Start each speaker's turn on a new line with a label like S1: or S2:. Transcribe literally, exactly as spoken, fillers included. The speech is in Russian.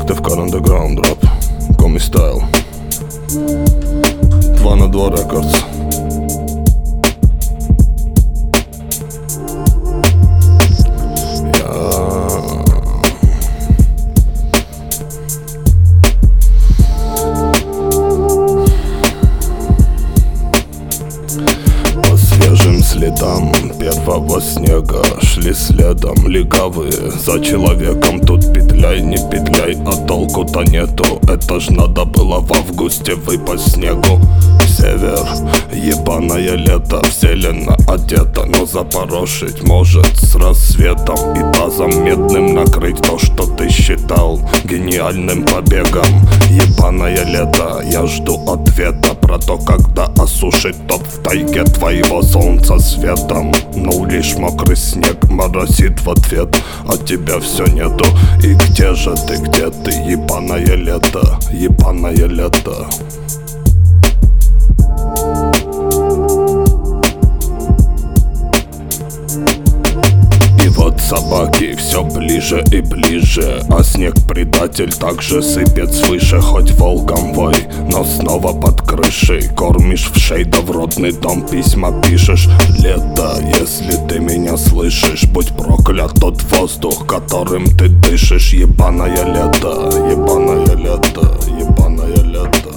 S1: Active Car Underground Rap, Comi Style, два на два Records. Следам первого снега шли следом легавые за человеком. Тут петляй, не петляй, а толку-то нету. Это ж надо было в августе выпасть снегу. Север, ебаное лето, вселенно одета, но запорошить может с рассветом и тазом медным накрыть то, что ты считал гениальным побегом. Ебаное лето, я жду ответа про то, когда осушить топ в тайге твоего солнца светом. Но лишь мокрый снег моросит в ответ, а тебя все нету. И где же ты, где ты, ебаное лето, ебаное лето? Собаки все ближе и ближе, а снег-предатель также сыпет свыше. Хоть волком вой, но снова под крышей. Кормишь в шейда в родный дом, письма пишешь. Лето, если ты меня слышишь, будь проклят тот воздух, которым ты дышишь. Ебаное лето, ебаное лето, ебаное лето.